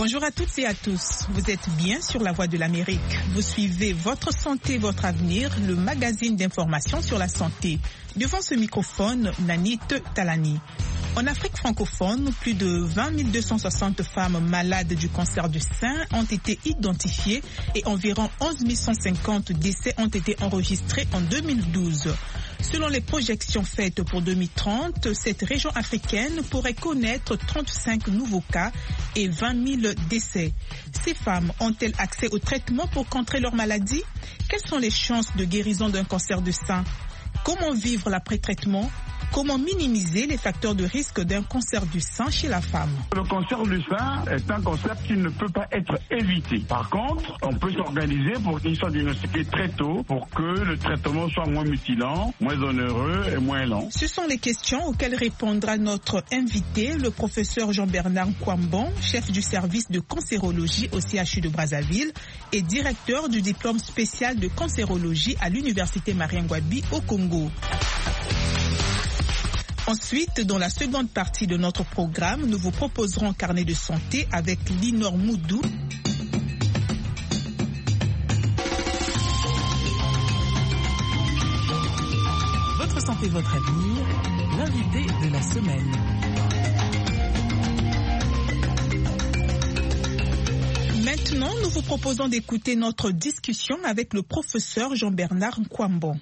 Bonjour à toutes et à tous. Vous êtes bien sur la Voix de l'Amérique. Vous suivez Votre Santé, Votre Avenir, le magazine d'information sur la santé. Devant ce microphone, Nanit Talani. En Afrique francophone, plus de 20 260 femmes malades du cancer du sein ont été identifiées et environ 11 150 décès ont été enregistrés en 2012. Selon les projections faites pour 2030, cette région africaine pourrait connaître 35 nouveaux cas et 20 000 décès. Ces femmes ont-elles accès au traitement pour contrer leur maladie? Quelles sont les chances de guérison d'un cancer du sein? Comment vivre l'après-traitement? Comment minimiser les facteurs de risque d'un cancer du sein chez la femme? Le cancer du sein est un cancer qui ne peut pas être évité. Par contre, on peut s'organiser pour qu'il soit diagnostiqué très tôt pour que le traitement soit moins mutilant, moins onéreux et moins lent. Ce sont les questions auxquelles répondra notre invité, le professeur Jean-Bernard Nkwambon, chef du service de cancérologie au CHU de Brazzaville et directeur du diplôme spécial de cancérologie à l'université Marien-Ngouabi au Congo. Ensuite, dans la seconde partie de notre programme, nous vous proposerons un carnet de santé avec Linor Moudou. Votre santé, votre avenir, l'invité de la semaine. Maintenant, nous vous proposons d'écouter notre discussion avec le professeur Jean-Bernard Nkwambon.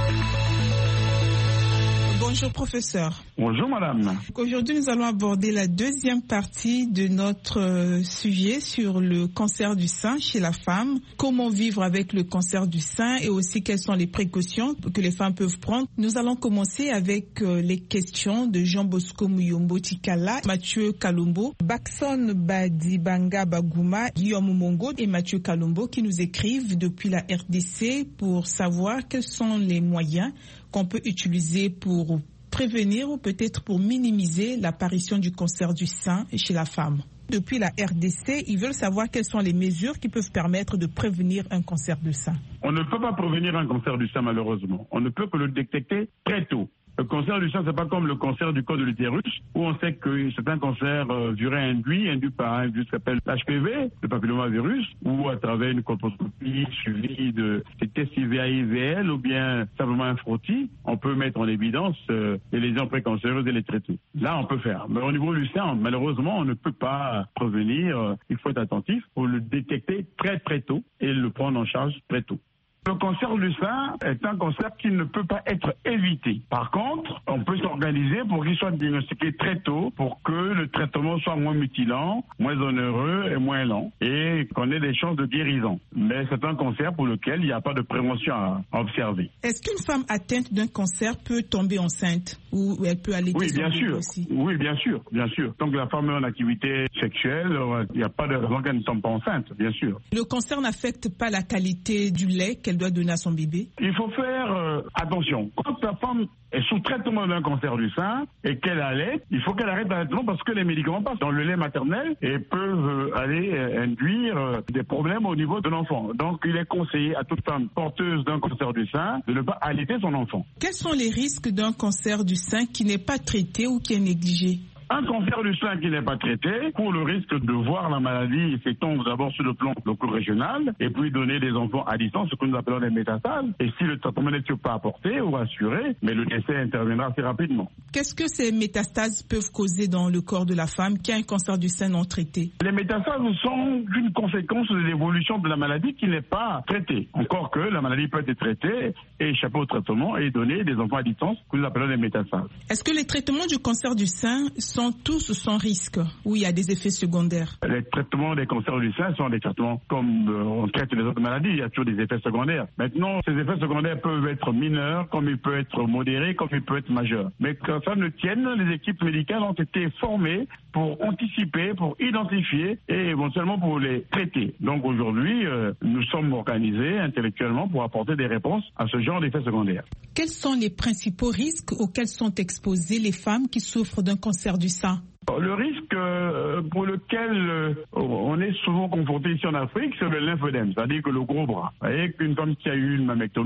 Bonjour professeur. Bonjour madame. Aujourd'hui, nous allons aborder la deuxième partie de notre sujet sur le cancer du sein chez la femme. Comment vivre avec le cancer du sein et aussi quelles sont les précautions que les femmes peuvent prendre. Nous allons commencer avec les questions de Jean Bosco Muyombo Tikala, Mathieu Kalumbo, Bakson Badibanga Bagouma, Guillaume Mongo et Mathieu Kalumbo qui nous écrivent depuis la RDC pour savoir quels sont les moyens qu'on peut utiliser pour prévenir ou peut-être pour minimiser l'apparition du cancer du sein chez la femme. Depuis la RDC, ils veulent savoir quelles sont les mesures qui peuvent permettre de prévenir un cancer du sein. On ne peut pas prévenir un cancer du sein malheureusement. On ne peut que le détecter très tôt. Le cancer du sein, c'est pas comme le cancer du col de l'utérus, où on sait que c'est un cancer induit par un virus qui s'appelle l'HPV, le papillomavirus, ou à travers une colposcopie suivie de tests IVA-IVL ou bien simplement un frottis, on peut mettre en évidence les lésions précancéreuses et les traiter. Là, on peut faire. Mais au niveau du sein, malheureusement, on ne peut pas prévenir. Il faut être attentif pour le détecter très très tôt et le prendre en charge très tôt. Le cancer du sein est un cancer qui ne peut pas être évité. Par contre, on peut s'organiser pour qu'il soit diagnostiqué très tôt pour que le traitement soit moins mutilant, moins onéreux et moins lent et qu'on ait des chances de guérison. Mais c'est un cancer pour lequel il n'y a pas de prévention à observer. Est-ce qu'une femme atteinte d'un cancer peut tomber enceinte ou elle peut allaiter Oui, bien sûr. Aussi? Oui, bien sûr, bien sûr. Tant que la femme est en activité sexuelle, il n'y a pas de raison qu'elle ne tombe pas enceinte, bien sûr. Le cancer n'affecte pas la qualité du lait qu'elle doit donner à son bébé? Il faut faire attention. Quand la femme est sous traitement d'un cancer du sein et qu'elle allait, il faut qu'elle arrête l'allaitement parce que les médicaments passent dans le lait maternel et peuvent aller induire des problèmes au niveau de l'enfant. Donc il est conseillé à toute femme porteuse d'un cancer du sein de ne pas allaiter son enfant. Quels sont les risques d'un cancer du sein qui n'est pas traité ou qui est négligé? Un cancer du sein qui n'est pas traité, pour le risque de voir la maladie s'étendre d'abord sur le plan local-régional et puis donner des enfants à distance, ce que nous appelons des métastases. Et si le traitement n'est pas apporté ou assuré, mais le décès interviendra assez rapidement. Qu'est-ce que ces métastases peuvent causer dans le corps de la femme qui a un cancer du sein non traité? Les métastases sont une conséquence de l'évolution de la maladie qui n'est pas traitée. Encore que la maladie peut être traitée et échapper au traitement et donner des enfants à distance, que nous appelons des métastases. Est-ce que les traitements du cancer du sein sont tous sans risque ou il y a des effets secondaires? Les traitements des cancers du sein sont des traitements comme on traite les autres maladies, il y a toujours des effets secondaires. Maintenant, ces effets secondaires peuvent être mineurs, comme ils peuvent être modérés, comme ils peuvent être majeurs. Mais quand ça ne tienne, les équipes médicales ont été formées pour anticiper, pour identifier et éventuellement pour les traiter. Donc aujourd'hui, nous sommes organisés intellectuellement pour apporter des réponses à ce genre d'effets secondaires. Quels sont les principaux risques auxquels sont exposées les femmes qui souffrent d'un cancer du sein? Le risque pour lequel on est souvent confronté ici en Afrique, c'est le lymphodème, c'est-à-dire que le gros bras. Vous voyez qu'une femme qui a eu une mammectomie